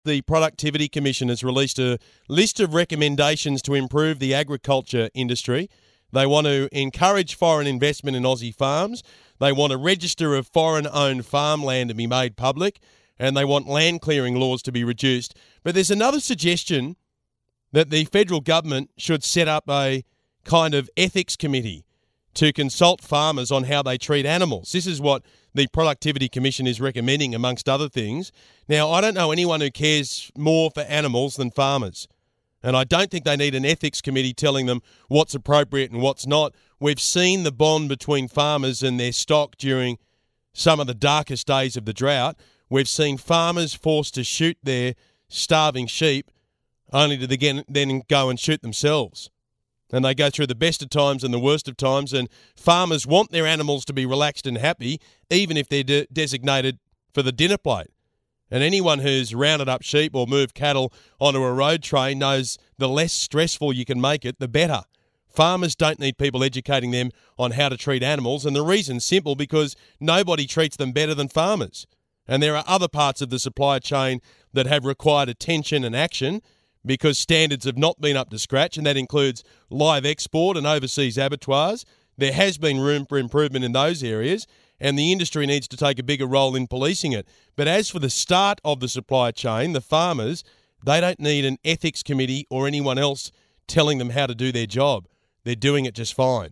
the Productivity Commission has released a list of recommendations to improve the agriculture industry. They want to encourage foreign investment in Aussie farms. They want a register of foreign-owned farmland to be made public, and they want land clearing laws to be reduced. But there's another suggestion that the federal government should set up a kind of ethics committee to consult farmers on how they treat animals. This is what the Productivity Commission is recommending, amongst other things. Now, I don't know anyone who cares more for animals than farmers, and I don't think they need an ethics committee telling them what's appropriate and what's not. We've seen the bond between farmers and their stock during some of the darkest days of the drought. We've seen farmers forced to shoot their starving sheep only to then go and shoot themselves. And they go through the best of times and the worst of times, and farmers want their animals to be relaxed and happy, even if they're designated for the dinner plate. And anyone who's rounded up sheep or moved cattle onto a road train knows the less stressful you can make it, the better. Farmers don't need people educating them on how to treat animals, and the reason's simple, because nobody treats them better than farmers. And there are other parts of the supply chain that have required attention and action because standards have not been up to scratch, and that includes live export and overseas abattoirs. There has been room for improvement in those areas, and the industry needs to take a bigger role in policing it. But as for the start of the supply chain, the farmers, they don't need an ethics committee or anyone else telling them how to do their job. They're doing it just fine.